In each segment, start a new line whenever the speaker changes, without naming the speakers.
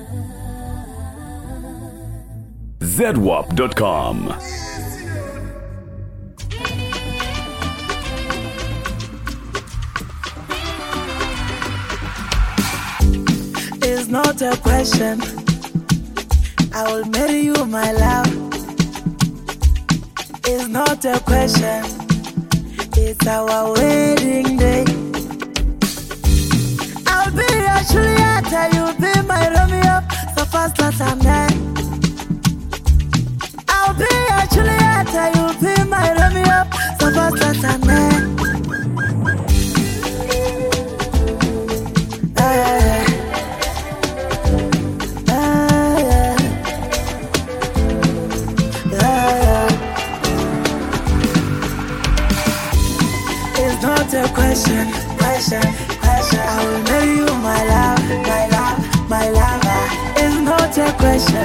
ZWAP.com.
It's not a question. I will marry you, my love. It's not a question. It's our wedding day. I'll be your Juliet, you'll be my Romeo. So fast that I'm there. I'll be your Juliet, you'll be my Romeo. So fast that I'm there. It's not a question. I will marry you, my love, my love, my lover. It's not a question.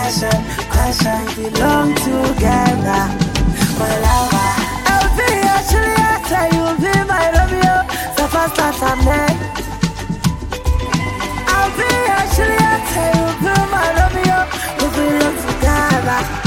We belong together, my lover. I'll be your Juliet, you'll be my Romeo. So fast that I'm there. I'll be your Juliet, you'll be my Romeo. We belong together.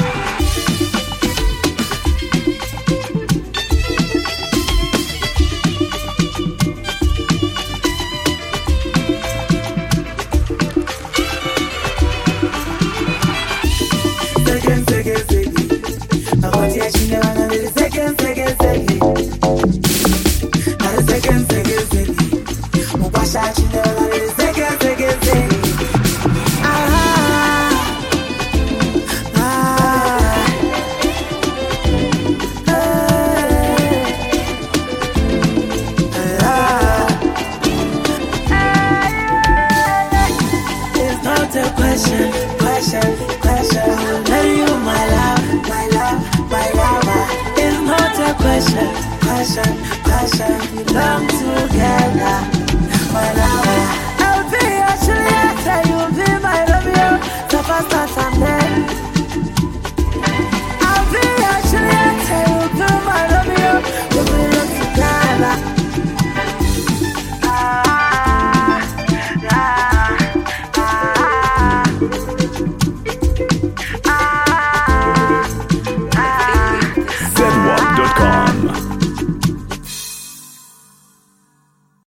Question. I will marry you, my love, my love, my lover. It's not a question. We belong